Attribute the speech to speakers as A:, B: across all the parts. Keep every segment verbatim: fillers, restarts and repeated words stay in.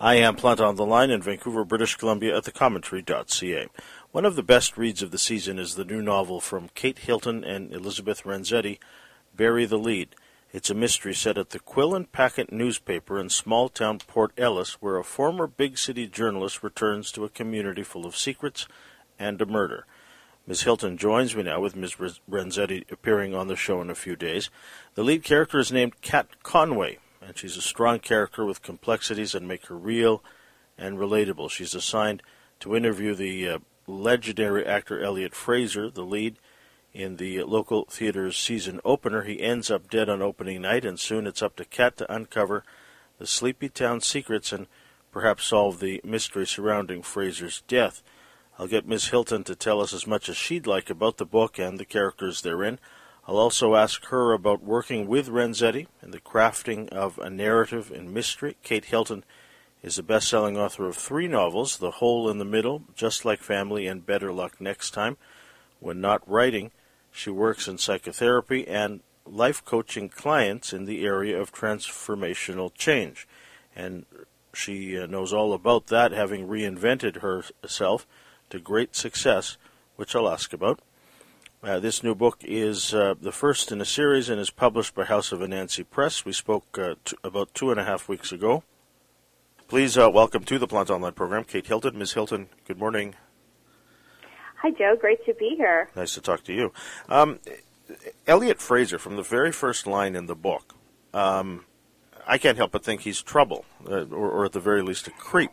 A: I am Plant on the Line in Vancouver, British Columbia at the commentary dot c a. One of the best reads of the season is the new novel from Kate Hilton and Elizabeth Renzetti, Bury the Lead. It's a mystery set at the Quill and Packet newspaper in small-town Port Ellis, where a former big-city journalist returns to a community full of secrets and a murder. Miz Hilton joins me now, with Miz Renzetti appearing on the show in a few days. The lead character is named Kat Conway, and she's a strong character with complexities that make her real and relatable. She's assigned to interview the uh, legendary actor Elliot Fraser, the lead, in the local theater's season opener. He ends up dead on opening night, and soon it's up to Kat to uncover the sleepy town secrets and perhaps solve the mystery surrounding Fraser's death. I'll get Miz Hilton to tell us as much as she'd like about the book and the characters therein. I'll also ask her about working with Renzetti and the crafting of a narrative and mystery. Kate Hilton is the best-selling author of three novels, The Hole in the Middle, Just Like Family, and Better Luck Next Time. When not writing, she works in psychotherapy and life coaching clients in the area of transformational change. And she uh, knows all about that, having reinvented herself to great success, which I'll ask about. Uh, this new book is uh, the first in a series and is published by House of Anansi Press. We spoke uh, t- about two and a half weeks ago. Please uh, welcome to the Plant Online program, Kate Hilton. Miz Hilton, good morning.
B: Hi, Joe. Great to be here.
A: Nice to talk to you. Um, Elliot Fraser, from the very first line in the book, um, I can't help but think he's trouble, uh, or, or at the very least a creep.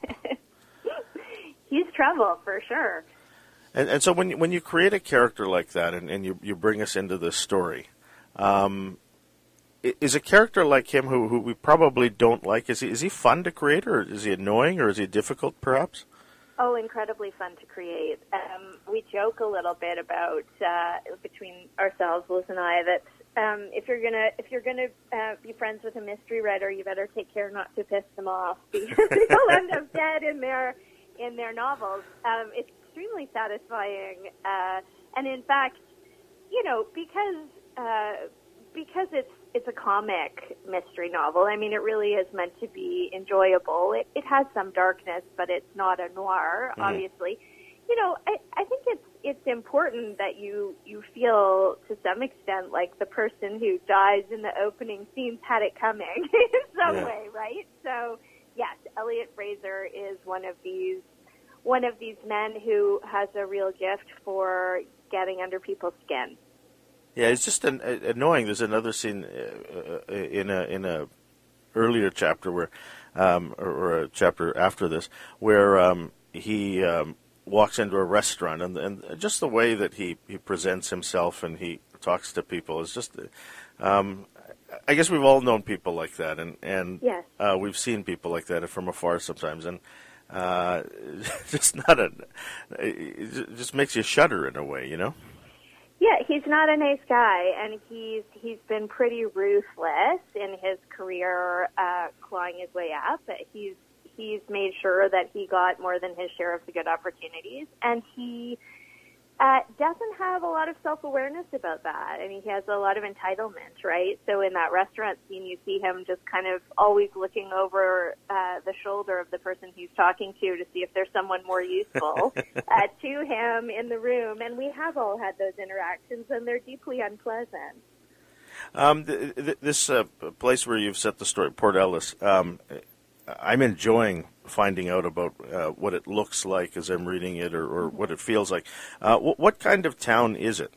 B: He's trouble, for sure.
A: And, and so when you, when you create a character like that and, and you, you bring us into this story, um, is a character like him who, who we probably don't like, is he, is he fun to create, or is he annoying, or is he difficult, perhaps?
B: Oh, incredibly fun to create. Um, we joke a little bit about, uh, between ourselves, Liz and I, that um, if you're gonna if you're gonna uh, be friends with a mystery writer, you better take care not to piss them off, because they'll end up dead in their in their novels. Um, it's extremely satisfying, uh, and in fact, you know, because uh, because it's it's a comic mystery novel. I mean, it really is meant to be enjoyable. It, it has some darkness, but it's not a noir, mm-hmm. obviously. You know, I, I think it's it's important that you you feel to some extent like the person who dies in the opening scenes had it coming in some yeah. way, right? So, yes, Elliot Fraser is one of these one of these men who has a real gift for getting under people's skin.
A: Yeah, it's just an, uh, annoying. There's another scene uh, in a in a earlier chapter where, um, or, or a chapter after this, where um, he um, walks into a restaurant, and, and just the way that he, he presents himself and he talks to people is just. Um, I guess we've all known people like that, and and
B: yes.
A: uh, we've seen people like that from afar sometimes, and uh, just not a. It just makes you shudder in a way, you know.
B: Yeah, he's not a nice guy, and he's he's been pretty ruthless in his career, uh, clawing his way up. He's he's made sure that he got more than his share of the good opportunities, and he uh, doesn't have a lot of self-awareness about that. I mean, he has a lot of entitlement, right? So in that restaurant scene, you see him just kind of always looking over uh, the shoulder of the person he's talking to to see if there's someone more useful uh, to him in the room. And we have all had those interactions, and they're deeply unpleasant.
A: Um, th- th- this uh, place where you've set the story, Port Ellis, um, I'm enjoying finding out about uh, what it looks like as I'm reading it, or, or what it feels like. Uh, wh- what kind of town is it?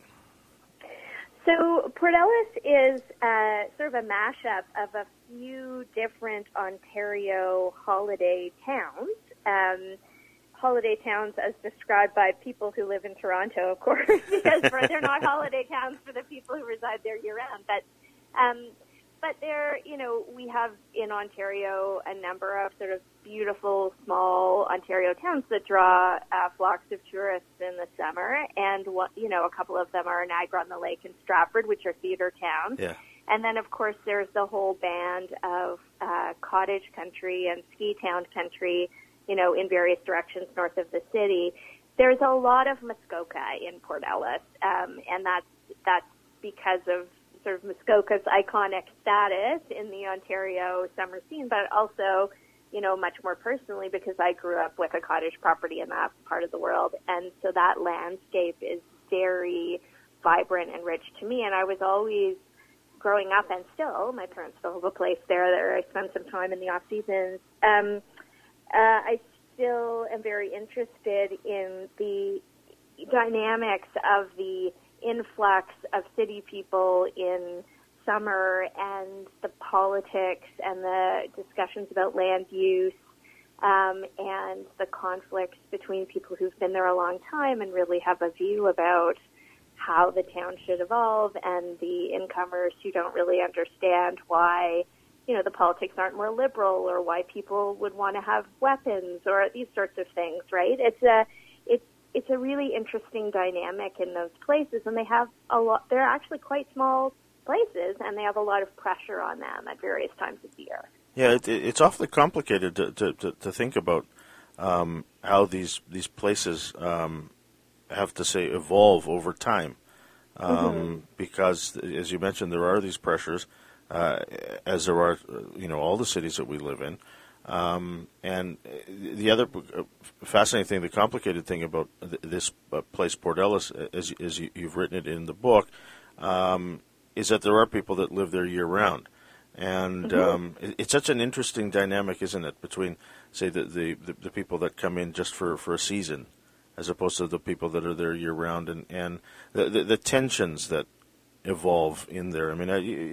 B: So Port Ellis is uh, sort of a mashup of a few different Ontario holiday towns. Um, holiday towns as described by people who live in Toronto, of course, because they're not holiday towns for the people who reside there year-round. But um, But there, you know, we have in Ontario a number of sort of beautiful small Ontario towns that draw uh, flocks of tourists in the summer. And, you know, a couple of them are Niagara-on-the-Lake and Stratford, which are theater towns.
A: Yeah.
B: And then, of course, there's the whole band of uh, cottage country and ski town country, you know, in various directions north of the city. There's a lot of Muskoka in Port Ellis, um, and that's that's because of sort of Muskoka's iconic status in the Ontario summer scene, but also, you know, much more personally because I grew up with a cottage property in that part of the world. And so that landscape is very vibrant and rich to me. And I was always growing up, and still, my parents still have a place there that I spend some time in the off seasons. Um, uh, I still am very interested in the dynamics of the influx of city people in summer and the politics and the discussions about land use um, and the conflicts between people who've been there a long time and really have a view about how the town should evolve, and the incomers who don't really understand why, you know, the politics aren't more liberal, or why people would want to have weapons, or these sorts of things, right? It's a, it's, it's a really interesting dynamic in those places, and they have a lot, they're actually quite small places, and they have a lot of pressure on them at various times of the year.
A: Yeah, it, it's awfully complicated to, to, to, to think about um, how these, these places um, have to, say, evolve over time. Um, mm-hmm. Because, as you mentioned, there are these pressures, uh, as there are, you know, all the cities that we live in. Um, and the other fascinating thing, the complicated thing about th- this place, Port Ellis, as, as you, you've written it in the book, um, is that there are people that live there year-round. And mm-hmm. um, it, it's such an interesting dynamic, isn't it, between, say, the, the, the, the people that come in just for, for a season, as opposed to the people that are there year-round, and, and the, the, the tensions that evolve in there. I mean,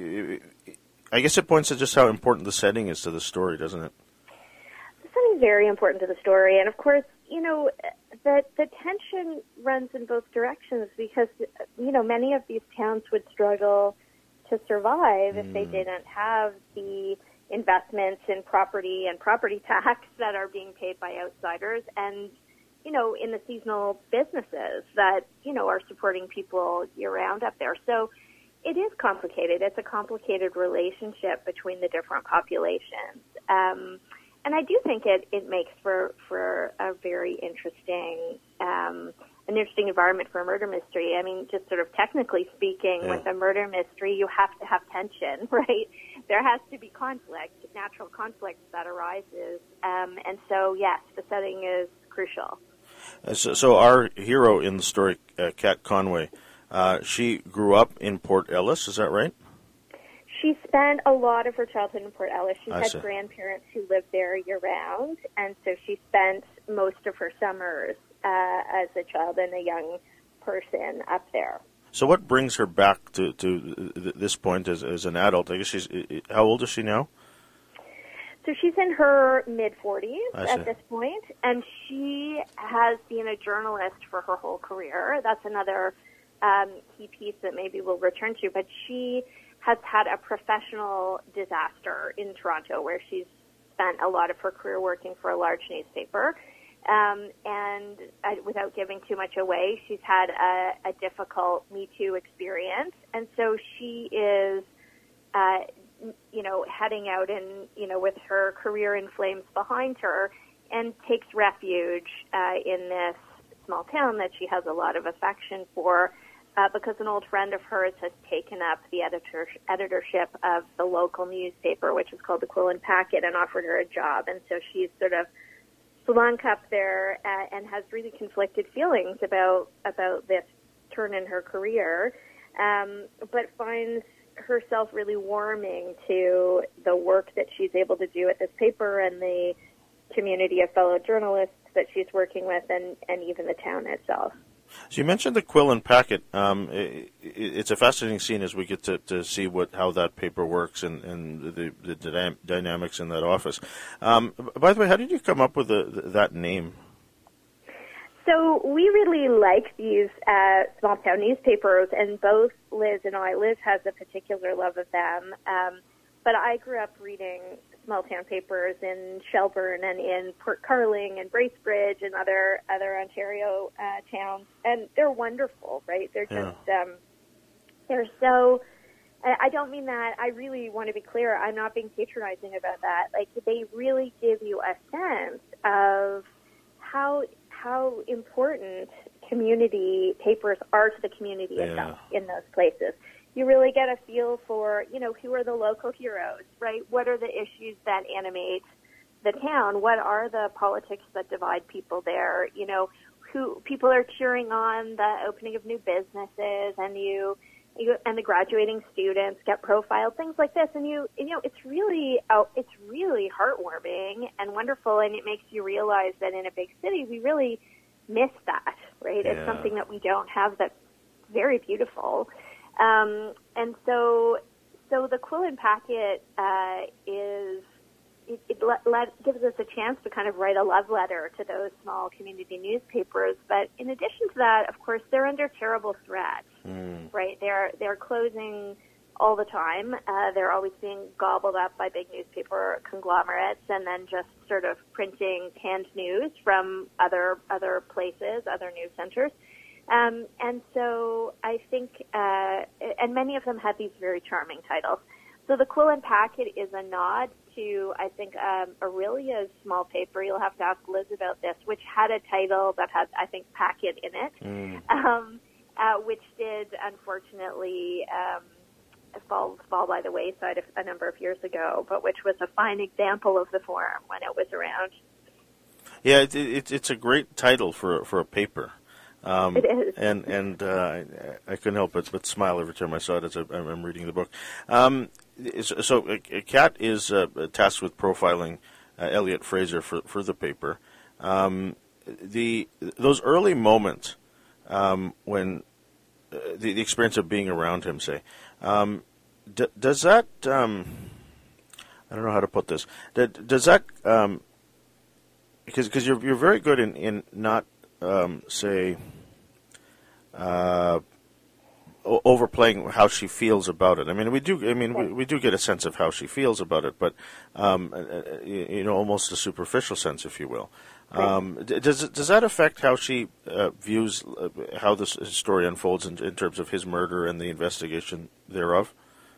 A: I, I guess it points to just how important the setting is to the story, doesn't it?
B: The setting is very important to the story, and of course, you know, the, the tension runs in both directions because, you know, many of these towns would struggle to survive mm. if they didn't have the investments in property and property tax that are being paid by outsiders, and you know, in the seasonal businesses that, you know, are supporting people year-round up there. So it is complicated. It's a complicated relationship between the different populations. Um, and I do think it, it makes for, for a very interesting, um, an interesting environment for a murder mystery. I mean, just sort of technically speaking, yeah. with a murder mystery, you have to have tension, right? There has to be conflict, natural conflict that arises. Um, and so, yes, the setting is crucial.
A: Uh, so, so our hero in the story, uh, Kat Conway, uh, she grew up in Port Ellis, is that right?
B: She spent a lot of her childhood in Port Ellis. She
A: I
B: had
A: see.
B: grandparents who lived there year-round, and so she spent most of her summers uh, as a child and a young person up there.
A: So what brings her back to, to this point as, as an adult? I guess she's, how old is she now?
B: So she's in her mid-forties at this point, and she has been a journalist for her whole career. That's another um, key piece that maybe we'll return to, but she has had a professional disaster in Toronto where she's spent a lot of her career working for a large newspaper. Um, and uh, without giving too much away, she's had a, a difficult Me Too experience, and so she is uh, you know, heading out and, you know, with her career in flames behind her, and takes refuge uh, in this small town that she has a lot of affection for, uh, because an old friend of hers has taken up the editor- editorship of the local newspaper, which is called the Quill and Packet, and offered her a job. And so she's sort of slunk up there uh, and has really conflicted feelings about, about this turn in her career, um, but finds herself really warming to the work that she's able to do at this paper and the community of fellow journalists that she's working with, and, and even the town itself.
A: So you mentioned the Quill and Packet. Um, it, it's a fascinating scene as we get to, to see what how that paper works and, and the, the dynam- dynamics in that office. Um, by the way, how did you come up with the, that name?
B: So we really like these uh, small town newspapers, and both Liz and I, Liz has a particular love of them, um, but I grew up reading small town papers in Shelburne and in Port Carling and Bracebridge and other other Ontario uh, towns, and they're wonderful, right? They're just yeah. um, they're so. I don't mean that. I really want to be clear. I'm not being patronizing about that. Like, they really give you a sense of how. how important community papers are to the community
A: yeah.
B: itself in those places. You really get a feel for, you know, who are the local heroes, right? What are the issues that animate the town, what are the politics that divide people there? You know, who people are cheering on the opening of new businesses, and you, you and the graduating students get profiled, things like this, and you, you know, it's really, oh, it's really heartwarming and wonderful, and it makes you realize that in a big city we really miss that, right?
A: Yeah.
B: It's something that we don't have that's very beautiful, um, and so, so the Quillen Packet uh, is. It, it let, let, gives us a chance to kind of write a love letter to those small community newspapers. But in addition to that, of course, they're under terrible threat, mm. right? They're they're closing all the time. Uh, they're always being gobbled up by big newspaper conglomerates, and then just sort of printing canned news from other other places, other news centers. Um, and so I think, uh, and many of them had these very charming titles. So the Quillen Packet is a nod to, I think, um, Aurelia's small paper. You'll have to ask Liz about this, which had a title that had, I think, Packet in it, mm. um, uh, which did, unfortunately, um, fall, fall by the wayside a, a number of years ago, but which was a fine example of the form when it was around.
A: Yeah, it, it, it's a great title for, for a paper. Um,
B: it is.
A: And, and uh, I, I couldn't help but, but smile every time I saw it as I, I'm reading the book. Um, so uh, Kat is uh, tasked with profiling uh, Elliot Fraser for, for the paper. Um, the those early moments um, when uh, the, the experience of being around him, say, um, d- does that, um, I don't know how to put this, d- does that, um, because cause you're, you're very good in, in not, Um, say, uh, overplaying how she feels about it. I mean, we do. I mean, we, we do get a sense of how she feels about it, but um, you know, almost a superficial sense, if you will. Um, does does that affect how she uh, views uh, how this story unfolds in, in terms of his murder and the investigation thereof?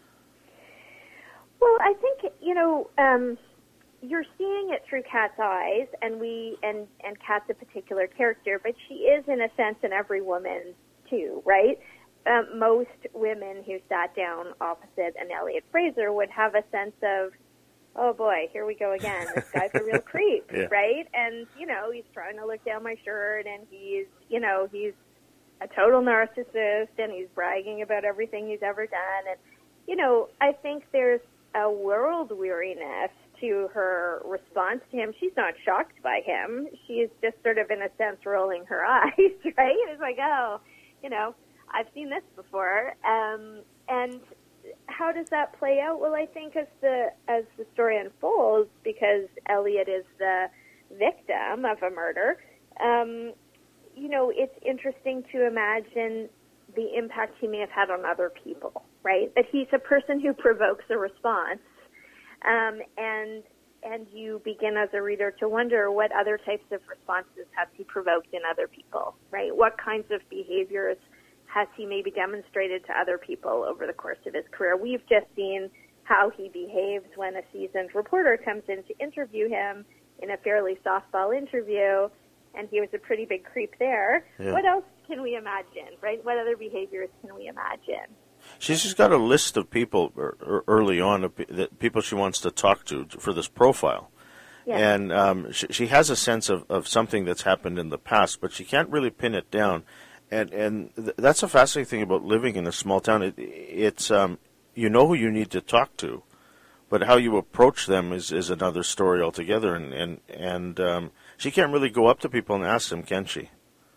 B: Well, I think you know. Um You're seeing it through Kat's eyes, and we and and Kat's a particular character, but she is, in a sense, in every woman too, right? Um, most women who sat down opposite an Elliot Fraser would have a sense of, oh boy, here we go again. This guy's a real creep,
A: yeah.
B: right? And you know, he's trying to look down my shirt, and he's, you know, he's a total narcissist, and he's bragging about everything he's ever done, and you know, I think there's a world weariness to her response to him. She's not shocked by him. She's just sort of, in a sense, rolling her eyes, right? It's like, oh, you know, I've seen this before. Um, and how does that play out? Well, I think as the as the story unfolds, because Elliot is the victim of a murder, um, you know, it's interesting to imagine the impact he may have had on other people, right? That he's a person who provokes a response. Um, and and you begin as a reader to wonder what other types of responses has he provoked in other people, right? What kinds of behaviors has he maybe demonstrated to other people over the course of his career? We've just seen how he behaves when a seasoned reporter comes in to interview him in a fairly softball interview, and he was a pretty big creep there. Yeah. What else can we imagine, right? What other behaviors can we imagine?
A: She's just got a list of people early on, that people she wants to talk to for this profile. Yeah. And um, she, she has a sense of, of something that's happened in the past, but she can't really pin it down. And and th- that's a fascinating thing about living in a small town. It, it's um, you know who you need to talk to, but how you approach them is, is another story altogether. And and, and um, she can't really go up to people and ask them, can she?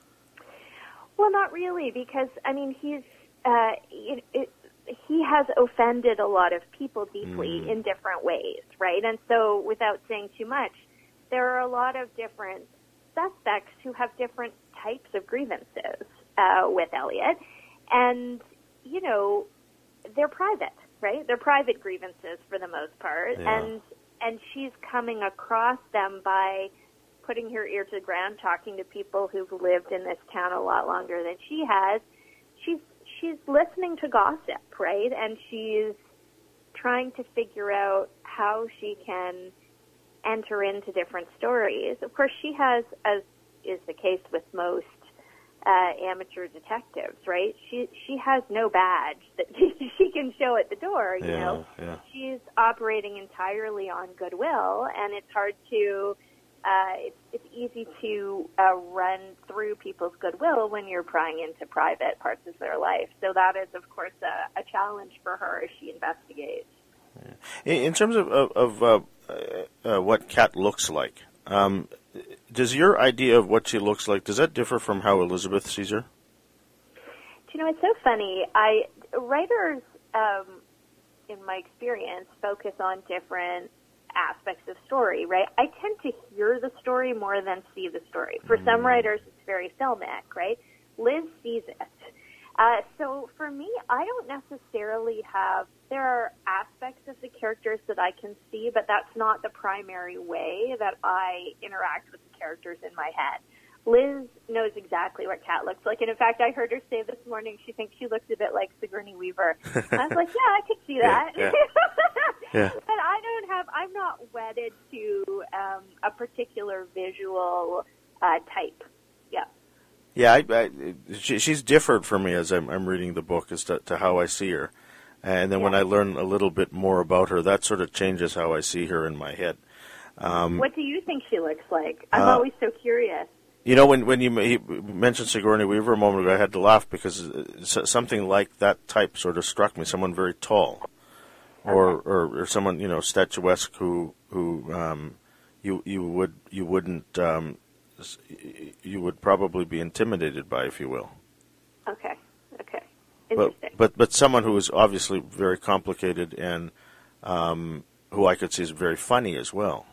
B: Well, not really, because, I mean, he's... Uh, it, it, he has offended a lot of people deeply mm. in different ways, right? And so, without saying too much, there are a lot of different suspects who have different types of grievances uh, with Elliot. And, you know, they're private, right? They're private grievances for the most part.
A: Yeah.
B: And and she's coming across them by putting her ear to the ground, talking to people who've lived in this town a lot longer than she has. She's She's listening to gossip, right? And she's trying to figure out how she can enter into different stories. Of course, she has, as is the case with most uh, amateur detectives, right? She she has no badge that she can show at the door. You
A: yeah,
B: know,
A: yeah.
B: she's operating entirely on goodwill, and it's hard to. Uh, it's, it's easy to uh, run through people's goodwill when you're prying into private parts of their life. So that is, of course, a, a challenge for her as she investigates.
A: Yeah. In, in terms of, of, of uh, uh, what Kat looks like, um, does your idea of what she looks like, does that differ from how Elizabeth sees her?
B: Do you know, it's so funny. I writers, um, in my experience, focus on different aspects of story, right? I tend to hear the story more than see the story. For some writers, it's very filmic, right? Liz sees it. Uh, so for me, I don't necessarily have, there are aspects of the characters that I can see, but that's not the primary way that I interact with the characters in my head. Liz knows exactly what Kat looks like, and in fact, I heard her say this morning she thinks she looks a bit like Sigourney Weaver. I was like, yeah, I could see that.
A: Yeah, yeah. Yeah.
B: But I don't have, I'm not wedded to um, a particular visual uh, type. Yeah.
A: Yeah, I, I, she, she's different for me as I'm, I'm reading the book as to, to how I see her. And then
B: yeah.
A: when I learn a little bit more about her, that sort of changes how I see her in my head. Um,
B: what do you think she looks like? I'm
A: uh,
B: always so curious.
A: You know, when when you mentioned Sigourney Weaver a moment ago, I had to laugh because something like that type sort of struck me. Someone very tall, or
B: Okay.
A: or, or someone, you know, statuesque who who um, you you would you wouldn't um, you would probably be intimidated by, if you will.
B: Okay. Okay.
A: But
B: Interesting.
A: but but someone who is obviously very complicated and um, who I could see is very funny as well.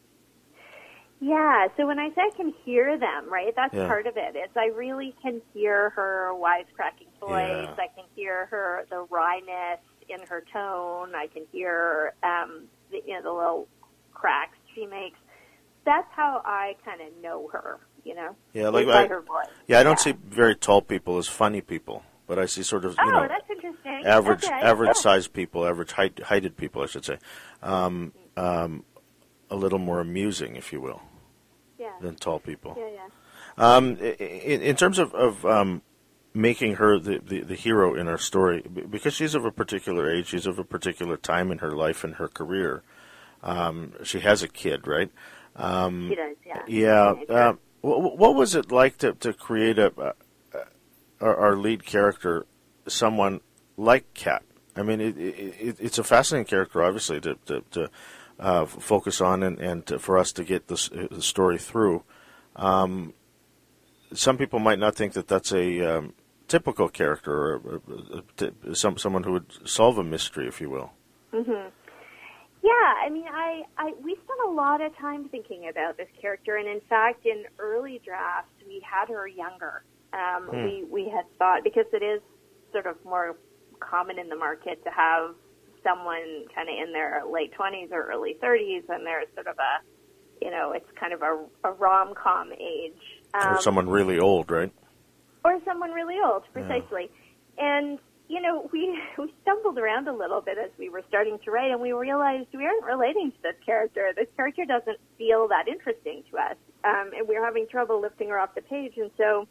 B: Yeah, so when I say I can hear them, right, that's
A: Yeah.
B: part of it. Is I really can hear her wisecracking voice.
A: Yeah.
B: I can hear her, the wryness in her tone. I can hear um, the, you know, the little cracks she makes. That's how I kind of know her, you know,
A: Yeah, like
B: by
A: I,
B: her voice.
A: yeah, I don't
B: yeah.
A: see very tall people as funny people, but I see sort of, you
B: Oh,
A: know,
B: that's interesting.
A: average
B: Okay.
A: average
B: yeah.
A: sized people, average height, heighted people, I should say, um, um, a little more amusing, if you will,
B: Yeah.
A: than tall people.
B: Yeah, yeah.
A: Um, in, in terms of, of um, making her the, the, the hero in our story, because she's of a particular age, she's of a particular time in her life and her career. Um, she has a kid, right? Um,
B: She does, yeah.
A: Yeah.
B: Teenager.
A: Uh, what, what was it like to, to create a, a, a our, our lead character, someone like Kat? I mean, it, it, it's a fascinating character, obviously, to to, to uh, focus on and, and to, for us to get this the story through. Um, some people might not think that that's a um, typical character, or a, a, a, some someone who would solve a mystery, if you will.
B: Mm-hmm. Yeah, I mean, I, I we spent a lot of time thinking about this character, and in fact, in early drafts, we had her younger. Um,
A: Hmm.
B: We we had thought, because it is sort of more common in the market to have someone kind of in their late twenties or early thirties, and there's sort of a, you know, it's kind of a, a rom-com age. Um,
A: Or someone really old, right?
B: Or someone really old, precisely. Yeah. And, you know, we we stumbled around a little bit as we were starting to write, and we realized we aren't relating to this character. This character doesn't feel that interesting to us, um, and we were having trouble lifting her off the page. And so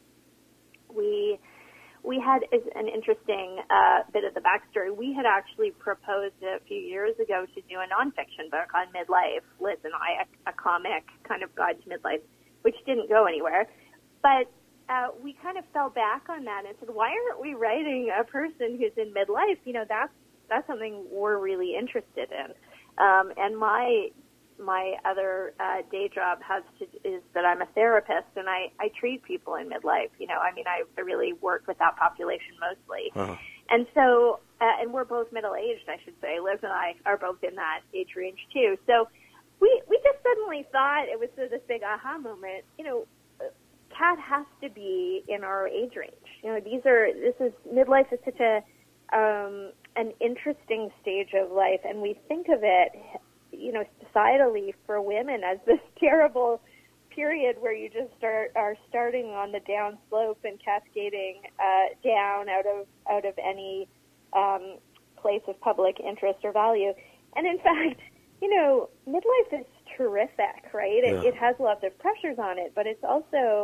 B: we we had an interesting uh, bit of the backstory. We had actually proposed a few years ago to do a nonfiction book on midlife, Liz and I, a, a comic kind of guide to midlife, which didn't go anywhere. But uh, we kind of fell back on that and said, why aren't we writing a person who's in midlife? You know, that's that's something we're really interested in. Um, and my my other uh, day job has to is that I'm a therapist, and I, I treat people in midlife. You know, I mean, I, I really work with that population mostly.
A: Uh-huh.
B: And so, uh, and we're both middle-aged, I should say. Liz and I are both in that age range, too. So we we just suddenly thought, it was sort of this big aha moment, you know, Kat has to be in our age range. You know, these are, this is, midlife is such a, um, an interesting stage of life, and we think of it, you know, societally for women as this terrible period where you just start are starting on the down slope and cascading uh, down out of out of any um, place of public interest or value. And in fact, you know, midlife is terrific, right? It,
A: Yeah.
B: it has lots of pressures on it, but it's also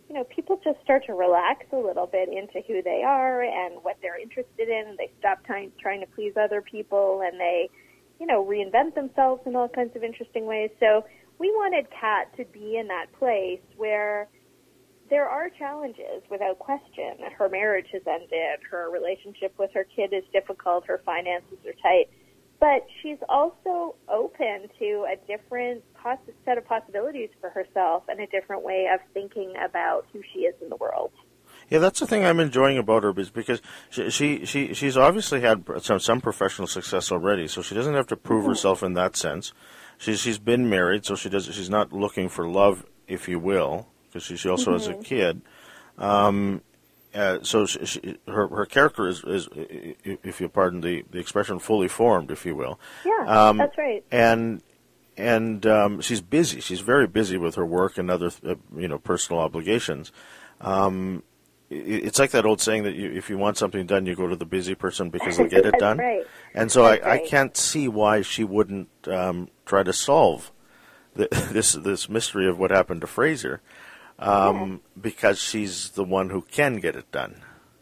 B: you know, people just start to relax a little bit into who they are and what they're interested in. They stop trying trying to please other people, and they, you know, reinvent themselves in all kinds of interesting ways. So we wanted Kat to be in that place where there are challenges, without question. Her marriage has ended. Her relationship with her kid is difficult. Her finances are tight. But she's also open to a different poss- set of possibilities for herself and a different way of thinking about who she is in the world.
A: Yeah, that's the thing I'm enjoying about her, is because she, she, she she's obviously had some, some professional success already, so she doesn't have to prove mm-hmm. herself in that sense. She's she's been married, so she does she's not looking for love, if you will, because she, she also mm-hmm. has a kid. Um, uh, so she, she, her her character is, is, if you pardon the, the expression, fully formed, if you will.
B: Yeah, um, that's right.
A: And and um, she's busy. She's very busy with her work and other uh, you know personal obligations. Um, It's like that old saying that you, if you want something done, you go to the busy person because they'll get it
B: That's
A: done.
B: Right.
A: And so I,
B: right.
A: I can't see why she wouldn't um, try to solve the, this this mystery of what happened to Fraser, um, yeah. because she's the one who can get it done.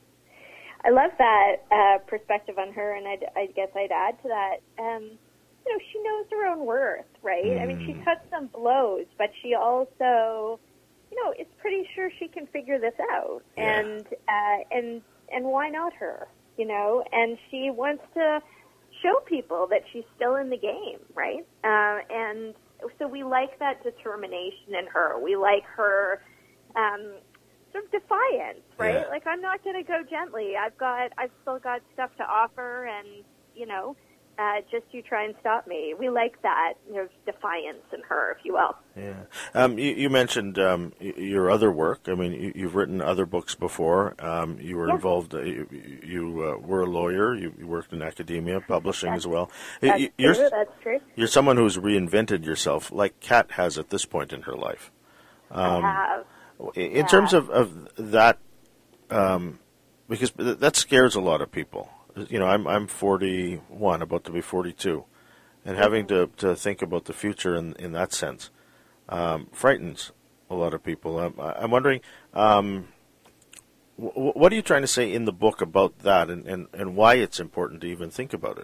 B: I love that uh, perspective on her, and I'd, I guess I'd add to that. Um, you know, she knows her own worth, right? Mm. I mean, she took some blows, but she also, you know, it's pretty sure she can figure this out,
A: yeah.
B: and uh, and and why not her? You know, and she wants to show people that she's still in the game, right? Uh, and so we like that determination in her. We like her um, sort of defiance, right?
A: Yeah.
B: Like, I'm not going to go gently. I've got, I've still got stuff to offer, and you know. Uh, just you try and stop me. We like that, you know, defiance in her, if you will.
A: Yeah. Um, you, you mentioned um, y- your other work. I mean, you, you've written other books before. Um, you were
B: yeah.
A: involved. Uh, you you uh, were a lawyer. You, you worked in academia, publishing
B: that's,
A: as well.
B: That's
A: you, you're,
B: true. That's true.
A: You're someone who's reinvented yourself, like Kat has at this point in her life.
B: Um, I have.
A: In
B: yeah.
A: terms of of that, um, because that scares a lot of people. You know, I'm I'm forty-one, about to be forty-two, and having to, to think about the future in in that sense um, frightens a lot of people. I'm, I'm wondering, um, w- what are you trying to say in the book about that, and, and, and why it's important to even think about it?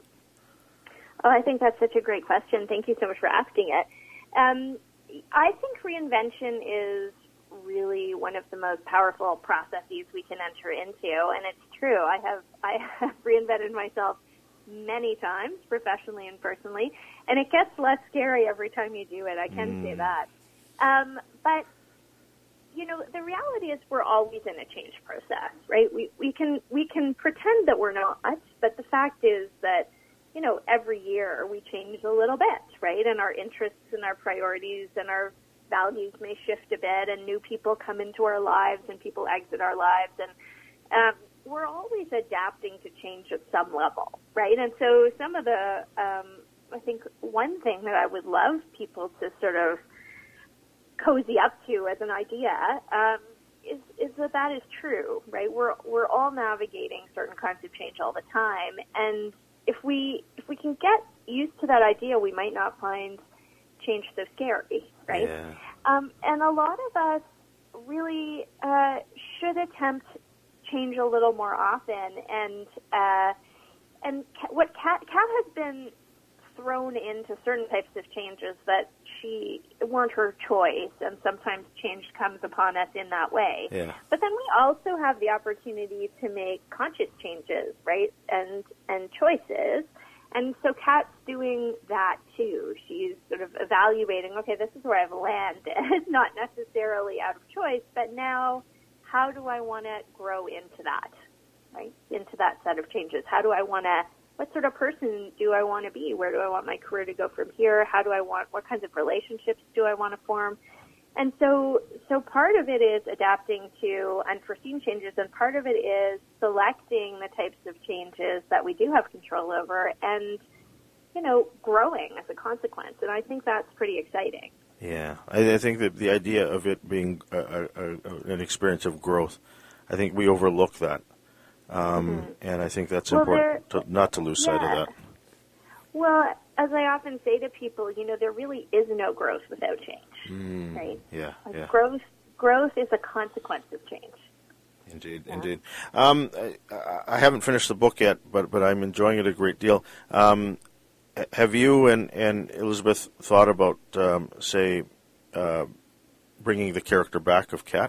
B: Oh, I think that's such a great question. Thank you so much for asking it. Um, I think reinvention is really one of the most powerful processes we can enter into, and it's true. I have I have reinvented myself many times, professionally and personally, and it gets less scary every time you do it. I can mm. say that. Um, but you know, the reality is we're always in a change process, right? We we can we can pretend that we're not, but the fact is that you know every year we change a little bit, right? And our interests and our priorities and our values may shift a bit, and new people come into our lives and people exit our lives, and um, we're always adapting to change at some level, right? And so some of the, um, I think one thing that I would love people to sort of cozy up to as an idea um, is, is that that is true, right? We're we're all navigating certain kinds of change all the time, and if we if we can get used to that idea, we might not find change so scary, right?
A: Yeah.
B: Um, and a lot of us really uh, should attempt change a little more often. And uh, and what Kat, Kat has been thrown into certain types of changes that she weren't her choice, and sometimes change comes upon us in that way.
A: Yeah.
B: But then we also have the opportunity to make conscious changes, right? And and choices. And so Kat's doing that too. She's sort of evaluating, okay, this is where I've landed, not necessarily out of choice, but now how do I want to grow into that, right? Into that set of changes. How do I want to, what sort of person do I want to be? Where do I want my career to go from here? How do I want, what kinds of relationships do I want to form? And so, so part of it is adapting to unforeseen changes, and part of it is selecting the types of changes that we do have control over and, you know, growing as a consequence. And I think that's pretty exciting.
A: Yeah, I, I think that the idea of it being a, a, a, an experience of growth, I think we overlook that. Um, mm-hmm. And I think that's
B: well,
A: important to, not to lose
B: yeah.
A: sight of that.
B: Well, as I often say to people, you know, there really is no growth without change,
A: mm,
B: right?
A: Yeah,
B: like
A: yeah.
B: Growth, growth is a consequence of change.
A: Indeed,
B: yeah.
A: indeed. Um, I, I haven't finished the book yet, but but I'm enjoying it a great deal. Um, have you and, and Elizabeth thought about, um, say, uh, bringing the character back of Kat?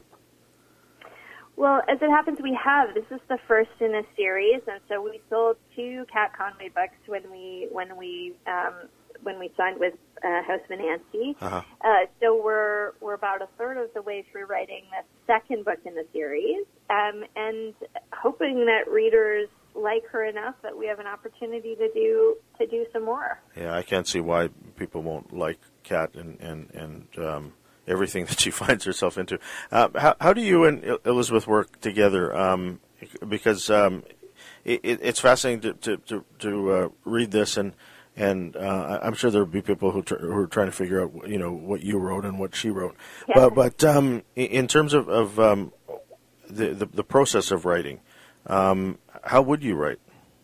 B: Well, as it happens, we have. This is the first in a series, and so we sold two Kat Conway books when we when we um, when we signed with uh, Houseman Anstey.
A: Uh-huh.
B: Uh, so we're we're about a third of the way through writing the second book in the series, um, and hoping that readers like her enough that we have an opportunity to do to do some more.
A: Yeah, I can't see why people won't like Kat and and and. Um everything that she finds herself into. Uh, how, how do you and Elizabeth work together? Um, because um, it, it's fascinating to to, to, to uh, read this, and and uh, I'm sure there will be people who, tr- who are trying to figure out, you know, what you wrote and what she wrote.
B: Yeah.
A: But but um, in terms of, of um, the, the the process of writing, um, how would you write?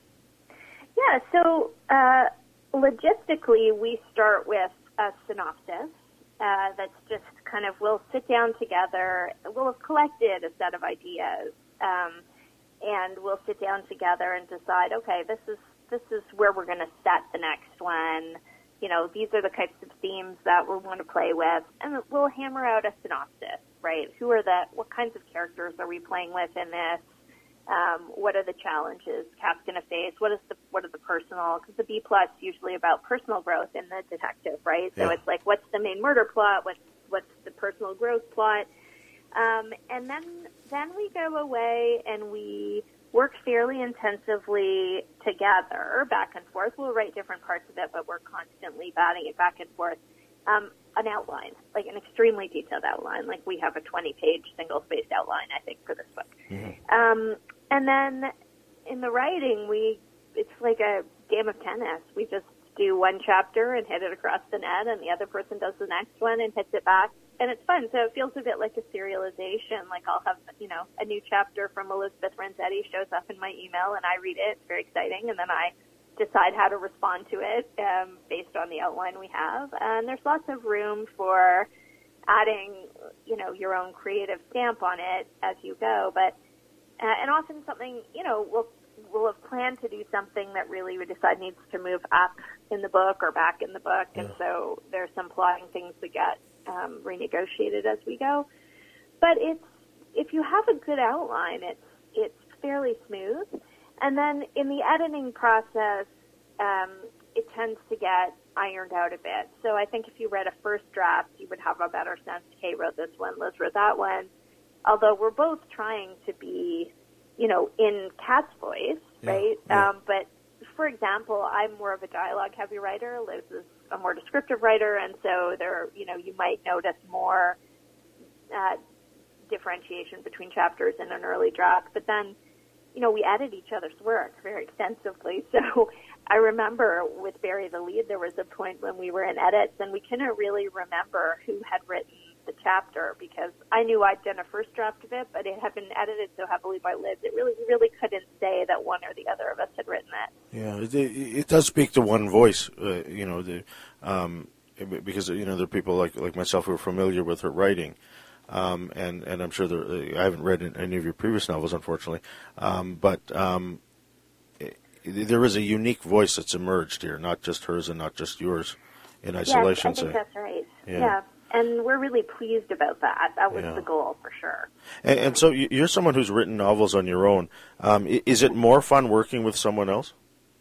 B: Yeah. So uh, logistically, we start with a synopsis. Uh, that's just kind of, we'll sit down together, we'll have collected a set of ideas, um, and we'll sit down together and decide, okay, this is this is where we're going to set the next one. You know, these are the types of themes that we want to play with, and we'll hammer out a synopsis, right? Who are the, what kinds of characters are we playing with in this? Um, what are the challenges Kat's going to face? What is the what are the personal? Because the B plot's usually about personal growth in the detective, right? So
A: yeah.
B: it's like, what's the main murder plot? What's what's the personal growth plot? Um, and then then we go away and we work fairly intensively together, back and forth. We'll write different parts of it, but we're constantly batting it back and forth. Um, an outline, like an extremely detailed outline. Like we have a twenty-page single-spaced outline, I think, for this book.
A: Mm-hmm.
B: Um, and then in the writing, we it's like a game of tennis. We just do one chapter and hit it across the net, and the other person does the next one and hits it back. And it's fun. So it feels a bit like a serialization. Like I'll have, you know, a new chapter from Elizabeth Renzetti shows up in my email, and I read it. It's very exciting. And then I decide how to respond to it um, based on the outline we have. And there's lots of room for adding, you know, your own creative stamp on it as you go. But uh, and often something, you know, we'll we'll have planned to do something that really we decide needs to move up in the book or back in the book, yeah. And so there's some plotting things that get um, renegotiated as we go. But it's if you have a good outline, it's it's fairly smooth. And then in the editing process, um, it tends to get ironed out a bit. So I think if you read a first draft, you would have a better sense, Kay wrote this one, Liz wrote that one. Although we're both trying to be, you know, in Kat's voice,
A: yeah,
B: right?
A: Yeah.
B: Um, but, for example, I'm more of a dialogue-heavy writer. Liz is a more descriptive writer, and so there, you know, you might notice more uh, differentiation between chapters in an early draft. But then, you know, we edit each other's work very extensively. So I remember with Bury the Lead, there was a point when we were in edits and we couldn't really remember who had written the chapter because I knew I'd done a first draft of it, but it had been edited so heavily by Liz. It really, really couldn't say that one or the other of us had written it.
A: Yeah, it, it does speak to one voice, uh, you know, the, um, because, you know, there are people like, like myself who are familiar with her writing. Um, and, and I'm sure there, I haven't read any of your previous novels, unfortunately, um, but um, it, there is a unique voice that's emerged here, not just hers and not just yours in isolation.
B: Yes, I think
A: so,
B: that's right.
A: Yeah.
B: yeah, and we're really pleased about that. That was
A: yeah.
B: the goal, for sure.
A: And, and so you're someone who's written novels on your own. Um, is it more fun working with someone else?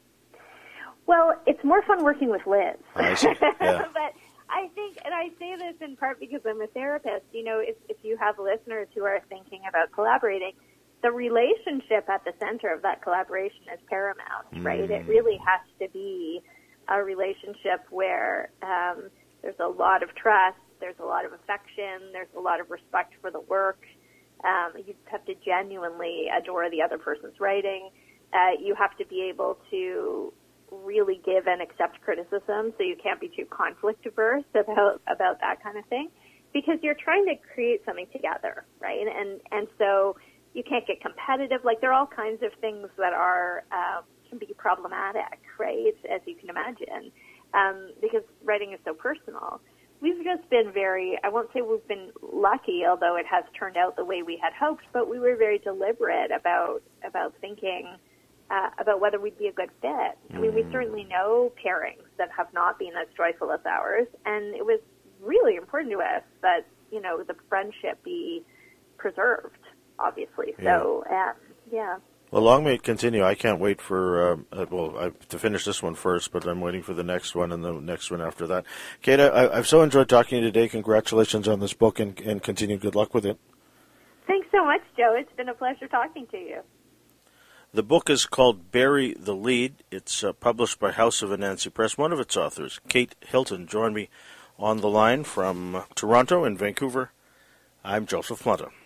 B: Well, it's more fun working with Liz.
A: I see. Yeah.
B: But I think, and I say this in part because I'm a therapist, you know, if, if you have listeners who are thinking about collaborating, the relationship at the center of that collaboration is paramount, mm. right? It really has to be a relationship where um, there's a lot of trust, there's a lot of affection, there's a lot of respect for the work. Um, you have to genuinely adore the other person's writing. Uh, you have to be able to really give and accept criticism, so you can't be too conflict averse about about that kind of thing, because you're trying to create something together, right? And and so you can't get competitive. Like there are all kinds of things that are uh, can be problematic, right? As you can imagine, um, because writing is so personal. we've just been very, I won't say we've been lucky, although it has turned out the way we had hoped, but we were very deliberate about about thinking uh, about whether we'd be a good fit. Mm. I mean, we certainly know pairings that have not been as joyful as ours, and it was really important to us that, you know, the friendship be preserved, obviously. Yeah. So, um, yeah.
A: Well, long may it continue. I can't wait for, um, uh, well, I, to finish this one first, but I'm waiting for the next one and the next one after that. Kate, I, I've so enjoyed talking to you today. Congratulations on this book, and, and continued good luck with it.
B: Thanks so much, Joe. It's been a pleasure talking to you.
A: The book is called Bury the Lead. It's uh, published by House of Anansi Press. One of its authors, Kate Hilton, joined me on the line from uh, Toronto and Vancouver. I'm Joseph Planta.